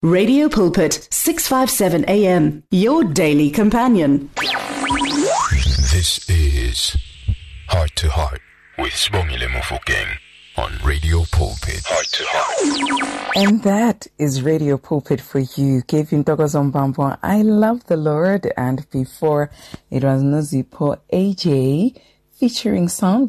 Radio Pulpit, 657 AM, your daily companion. This is Heart to Heart with Sibongile Mofokeng on Radio Pulpit. Heart to Heart. And that is Radio Pulpit for you. Kevin Togozombambo, I love the Lord. And before it was Nozipo AJ featuring Sounds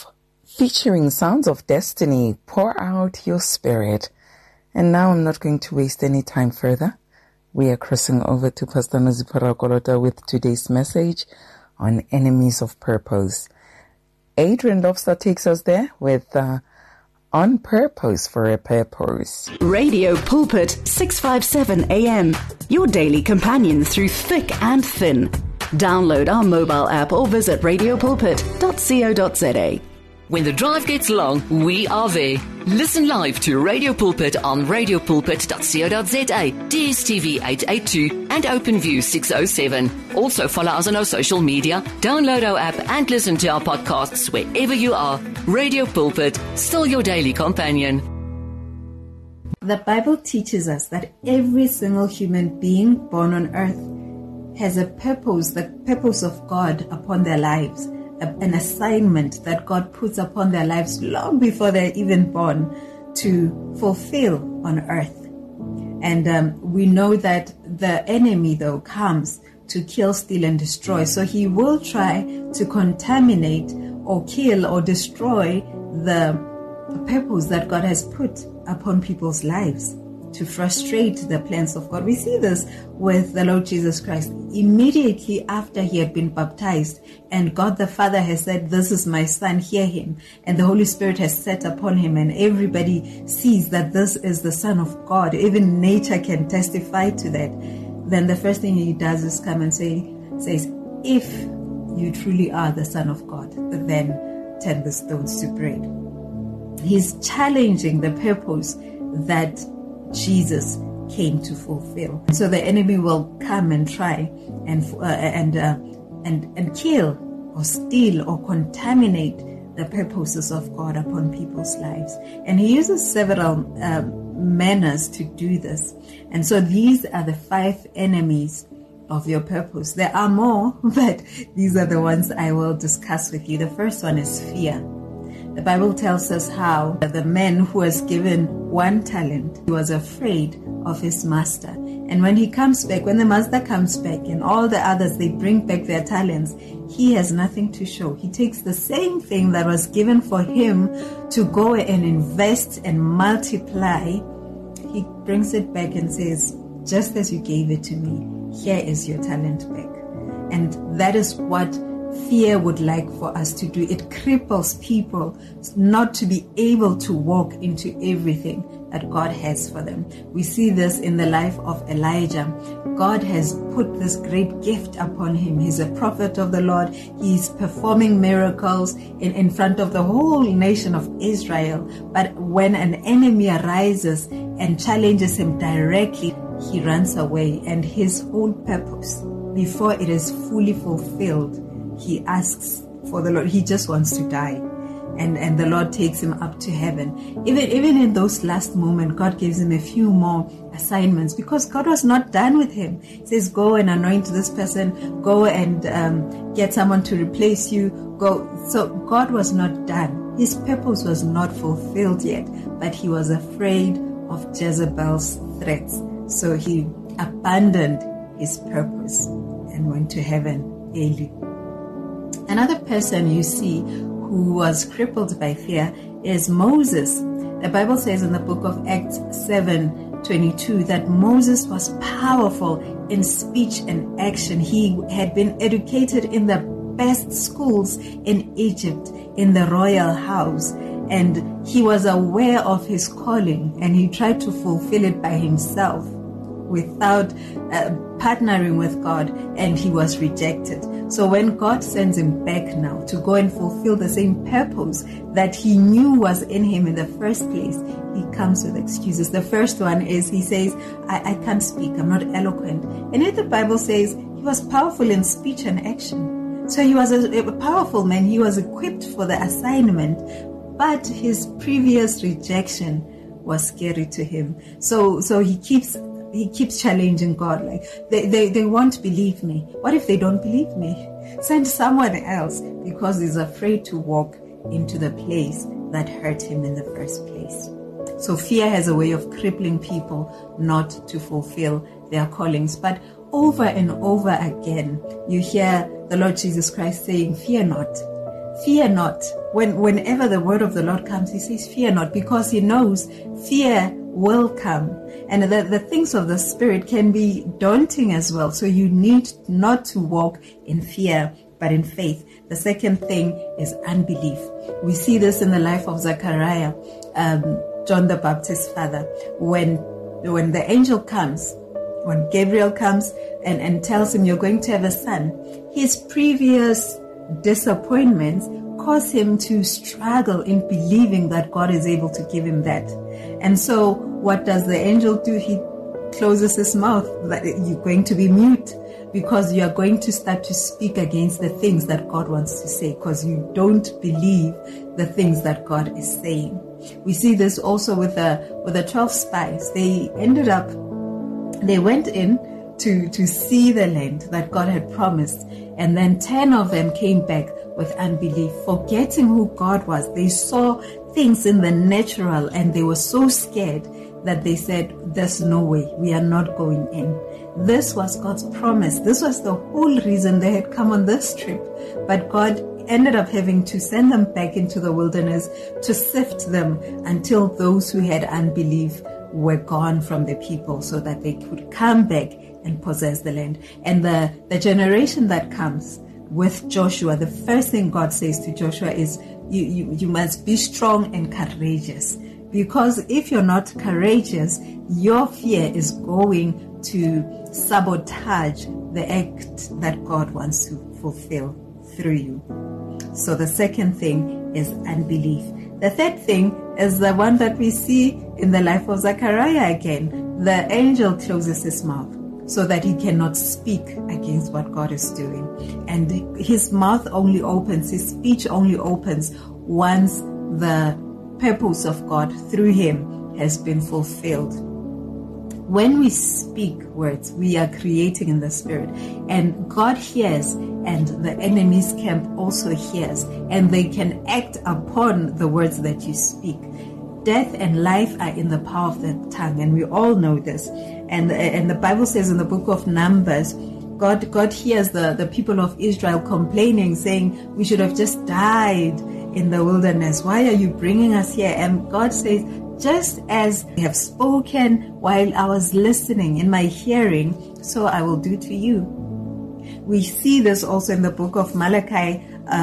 of Destiny. Pour out your spirit. And now I'm not going to waste any time further. We are crossing over to Pastor Nozipo Rakolota with today's message on enemies of purpose. Adrian Lobster takes us there with On Purpose for a Purpose. Radio Pulpit, 657 AM, your daily companion through thick and thin. Download our mobile app or visit radiopulpit.co.za. When the drive gets long, we are there. Listen live to Radio Pulpit on radiopulpit.co.za, DSTV 882 and OpenView 607. Also follow us on our social media, download our app and listen to our podcasts wherever you are. Radio Pulpit, still your daily companion. The Bible teaches us that every single human being born on earth has a purpose, the purpose of God upon their lives. An assignment that God puts upon their lives long before they're even born to fulfill on earth. And we know that the enemy, though, comes to kill, steal, and destroy. So he will try to contaminate or kill or destroy the purpose that God has put upon people's lives, to frustrate the plans of God. We see this with the Lord Jesus Christ. Immediately after he had been baptized and God the Father has said, "This is my son, hear him," and the Holy Spirit has set upon him and everybody sees that this is the Son of God, even nature can testify to that, then the first thing he does is come and says, "If you truly are the Son of God, then turn the stones to bread." He's challenging the purpose that Jesus came to fulfill. So the enemy will come and try and kill or steal or contaminate the purposes of God upon people's lives. And he uses several manners to do this. And so these are the 5 enemies of your purpose. There are more, but these are the ones I will discuss with you. The first one is fear. The Bible tells us how the man who was given 1 talent, he was afraid of his master. And when he comes back, when the master comes back and all the others, they bring back their talents, he has nothing to show. He takes the same thing that was given for him to go and invest and multiply. He brings it back and says, "Just as you gave it to me, here is your talent back." And that is what fear would like for us to do. It cripples people not to be able to walk into everything that God has for them. We see this in the life of Elijah. God has put this great gift upon him. He's a prophet of the Lord. He's performing miracles in front of the whole nation of Israel. But when an enemy arises and challenges him directly, he runs away, and his whole purpose, before it is fully fulfilled, he asks for the Lord. He just wants to die. And the Lord takes him up to heaven. Even in those last moments, God gives him a few more assignments because God was not done with him. He says, "Go and anoint this person. Go and get someone to replace you. Go." So God was not done. His purpose was not fulfilled yet, but he was afraid of Jezebel's threats. So he abandoned his purpose and went to heaven early. Another person you see who was crippled by fear is Moses. The Bible says in the book of Acts 7:22 that Moses was powerful in speech and action. He had been educated in the best schools in Egypt, in the royal house, and he was aware of his calling, and he tried to fulfill it by himself without partnering with God, and he was rejected. So when God sends him back now to go and fulfill the same purpose that he knew was in him in the first place, he comes with excuses. The first one is he says, I can't speak, I'm not eloquent. And yet the Bible says he was powerful in speech and action. So he was a powerful man, he was equipped for the assignment, but his previous rejection was scary to him. So he keeps he keeps challenging God. Like, they won't believe me. What if they don't believe me? Send someone else, because he's afraid to walk into the place that hurt him in the first place. So fear has a way of crippling people not to fulfill their callings. But over and over again, you hear the Lord Jesus Christ saying, fear not. Fear not. Whenever the word of the Lord comes, he says, fear not, because he knows fear will come. And the things of the Spirit can be daunting as well. So you need not to walk in fear, but in faith. The second thing is unbelief. We see this in the life of Zechariah, John the Baptist's father. When the angel comes, when Gabriel comes and tells him, you're going to have a son, his previous disappointments cause him to struggle in believing that God is able to give him that. And so what does the angel do? He closes his mouth, that you're going to be mute, because you are going to start to speak against the things that God wants to say, because you don't believe the things that God is saying. We see this also with the 12 spies. They went in to see the land that God had promised, and then 10 of them came back with unbelief, forgetting who God was. They saw things in the natural and they were so scared that they said, there's no way, we are not going in. This was God's promise. This was the whole reason they had come on this trip. But God ended up having to send them back into the wilderness to sift them until those who had unbelief were gone from the people, so that they could come back and possess the land. And the generation that comes with Joshua, the first thing God says to Joshua is, you must be strong and courageous. Because if you're not courageous, your fear is going to sabotage the act that God wants to fulfill through you. So the second thing is unbelief. The third thing is the one that we see in the life of Zechariah again. The angel closes his mouth so that he cannot speak against what God is doing. And his mouth only opens, his speech only opens once the purpose of God through him has been fulfilled. When we speak words, we are creating in the Spirit, and God hears, and the enemy's camp also hears, and they can act upon the words that you speak. Death and life are in the power of the tongue, and we all know this. And the Bible says in the book of Numbers, God hears the people of Israel complaining, saying, we should have just died in the wilderness. Why are you bringing us here? And God says, just as you have spoken while I was listening in my hearing, so I will do to you. We see this also in the book of Malachi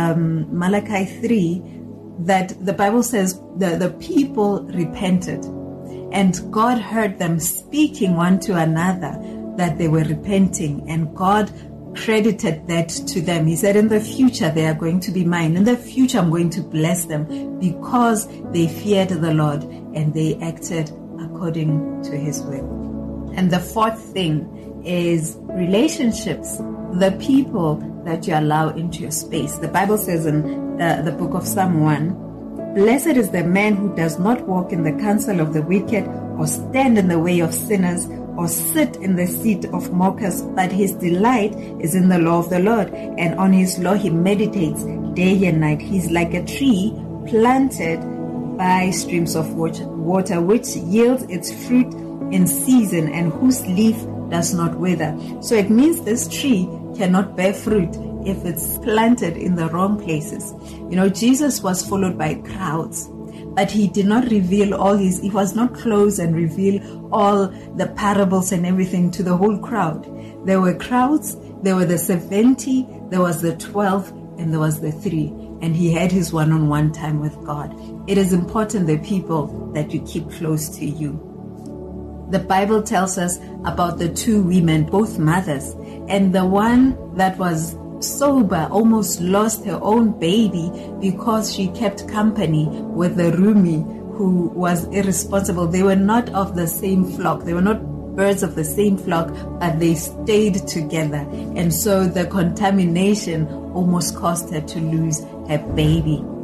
3, that the Bible says the people repented, and God heard them speaking one to another that they were repenting, and God credited that to them. He said, in the future they are going to be mine. In the future I'm going to bless them, because they feared the Lord and they acted according to his will. And the fourth thing is relationships, the people that you allow into your space. The Bible says in the book of Psalm 1, blessed is the man who does not walk in the counsel of the wicked, or stand in the way of sinners, or sit in the seat of mockers, but his delight is in the law of the Lord, and on his law he meditates day and night. He's like a tree planted by streams of water, which yields its fruit in season, and whose leaf does not wither. So it means this tree cannot bear fruit if it's planted in the wrong places. You know, Jesus was followed by crowds, but he did not reveal he was not close and reveal all the parables and everything to the whole crowd. There were crowds, there were the 70, there was the 12, and there was the 3. And he had his one-on-one time with God. It is important, the people that you keep close to you. The Bible tells us about the 2 women, both mothers, and the one that was sober almost lost her own baby because she kept company with the roomie who was irresponsible. They were not of the same flock. They were not birds of the same flock, but they stayed together. And so the contamination almost caused her to lose her baby.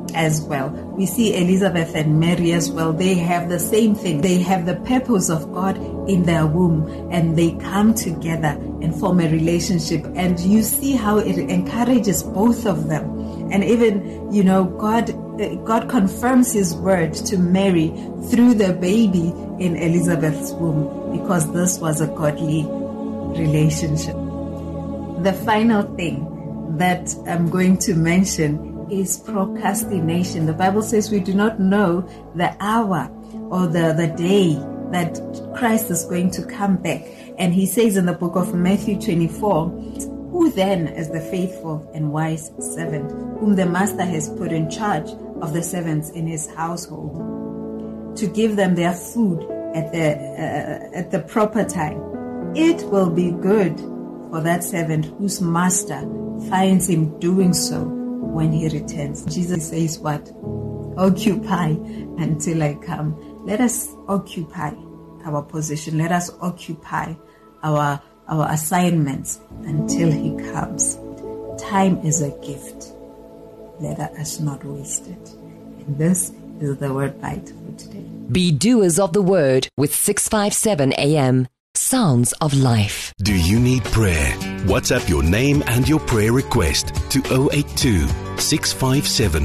as well. We see Elizabeth and Mary as well. They have the same thing. They have the purpose of God in their womb, and they come together and form a relationship. And you see how it encourages both of them. And even, God confirms his word to Mary through the baby in Elizabeth's womb, because this was a godly relationship. The final thing that I'm going to mention is procrastination. The Bible says we do not know the hour or the day that Christ is going to come back. And he says in the book of Matthew 24, "Who then is the faithful and wise servant, whom the master has put in charge of the servants in his household, to give them their food at the proper time? It will be good for that servant whose master finds him doing so when he returns." Jesus says what? Occupy until I come. Let us occupy our position. Let us occupy our assignments until he comes. Time is a gift. Let us not waste it. And this is the Word Bite for today. Be doers of the word with 657 AM. Sounds of Life. Do you need prayer? WhatsApp your name and your prayer request to 082 657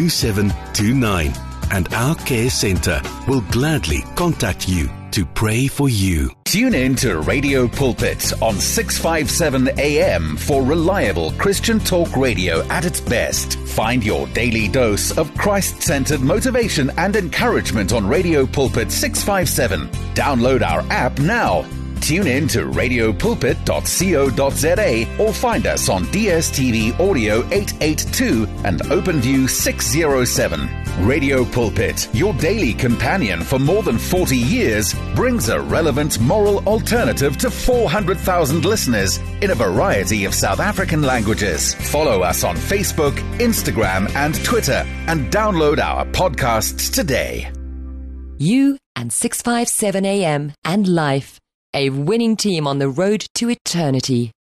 2729 and our care centre will gladly contact you to pray for you. Tune in to Radio Pulpit on 657 AM for reliable Christian talk radio at its best. Find your daily dose of Christ-centered motivation and encouragement on Radio Pulpit 657. Download our app now. Tune in to radiopulpit.co.za or find us on DSTV Audio 882 and OpenView 607. Radio Pulpit, your daily companion for more than 40 years, brings a relevant moral alternative to 400,000 listeners in a variety of South African languages. Follow us on Facebook, Instagram, and Twitter, and download our podcasts today. You and 657 AM and Life, a winning team on the road to eternity.